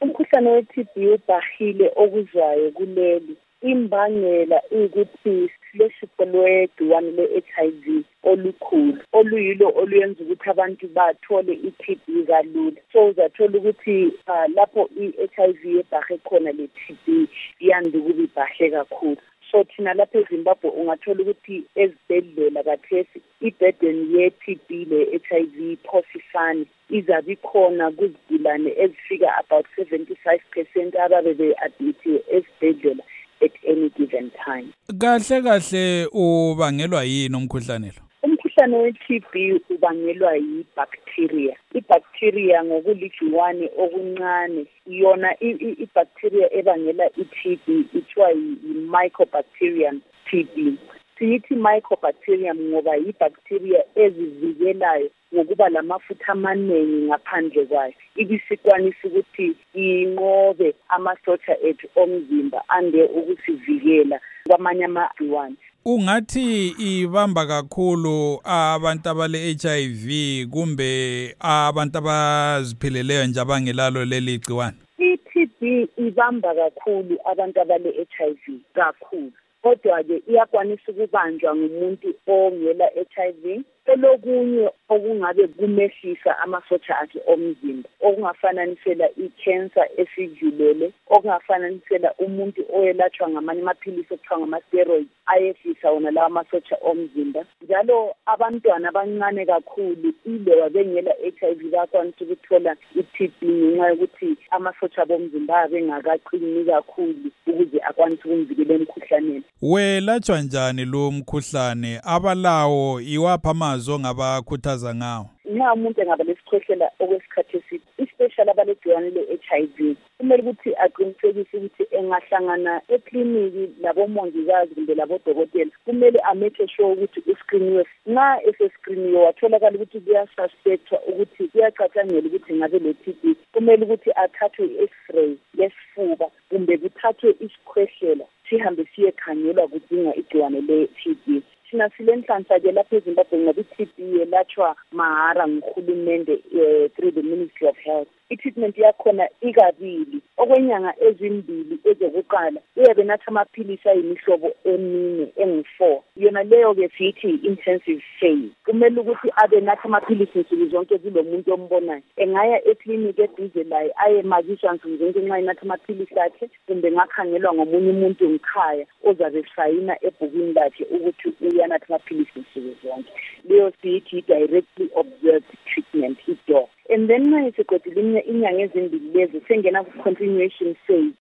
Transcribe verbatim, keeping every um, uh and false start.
Umkhuhlane we-T B ubhahile okuzwayo kuleli. Imbangela ukuthi lesifo lwegciwane le-H I V olukhulu oluyilo oluyenza ukuthi abantu bathole i-T B kalula. So uzathola ukuthi uh, lapho i-H I V ebhahe khona le-T B yanda ukuba ibhahle kakhulu. So thina lapha eZimbabwe ungathola ukuthi ezibhedlela kathesi i-burden ye-T B le-H I V phosifani izabe khona kuzigulane ezifika about seventy-five percent ababe be-admithiwe ezibhedlela at any given time. Kahle kahle ubangelwa yini umkhuhlane lo? Umkhuhlane we-T B ubangelwa yi-bacteria. I-bacteria ngokuligciwane okuncane yona i-bacteria ebangela i-T B ithiwa yi-Mycobacterium T B. Siyithi Mycobacterium ngoba yi-bacteria ezivikelayo ngokuba lamafutha amaningi ngaphandle kwayo. Ibisikwanisa ukuthi inqobe amasotsha ethu omzimba ande ukusivikela kwamanye amagciwane. Ungathi ibamba kakhulu abantu abale-H I V kumbe abantu abaziphileleyo nje abangelalo leli gciwane? I-T B ibamba kakhulu abantu abale-H I V kakhulu. Kodwa-ke iyakwanisa ukubanjwa ngumuntu ongela H I V elokunye okungabe kumehlisa amasotsha akhe omzimba okungafananisela i-cancer esidlulele okungafananisela umuntu oyelatshwa ngamanye amaphilisi okuthiwa ngama-steroids ayehlisa wona lawa amasotsha omzimba. Njalo abantwana abancane kakhulu ilewa bengela H I V bakwanisa ukuthola i-T B ngenxa yokuthi amasotsha bomzimba abe ngakaqini kakhulu ukuze akwanise ukumvikela emkhuhlaneni. Welatshwa njani lo mkhuhlane? Abalawo iwapha amazwi ongabakhuthaza ngawo? Nxa umuntu engaba lesikhohlela okwesikhathi eside, especially abalegciwane le-H I V, kumele ukuthi aqinisekise ukuthi engahlangana ekliniki labomongikazi kumbe labodokotela, kumele amake sure ukuthi uskrini. Nxa eseskriniwe watholakala ukuthi kuyasuspectwa ukuthi kuyacatshangela ukuthi ngabe le-T B, kumele ukuthi athathwe i-X-ray yesifuba kumbe kuthathwe isikhwehlela sihambe siyekhangelwa kudinga igciwane le-T B. Thina silenhlanhla-ke lapha eZimbabwe ngoba i-T B yelatshwa mahara nguhulumende uh, through the Ministry of Health. I-treatment yakhona ikabili okwenyanga ezimbili ezokuqala uyabe natha amaphilisi ayimihlobo emine engu-four. Yona leyo-ke siyithi intensive phase. Kumele ukuthi abe natha amaphilisi nsuku zonke kulo muntu ombonayo. Engaya ekliniki eduze laye ayemakiswa nsuku zonke nxa enatha amaphilisi akhe kumbe ngakhangelwa ngomunye umuntu ngikhaya ozabe sayina ebhukwini lakhe ukuthi uyanatha amaphilisi nsuku zonke. Leyo siyithi directly observed treatment, I D O. And then nxa isiqedile inyanga ezimbili lezi sengena ku-continuation phase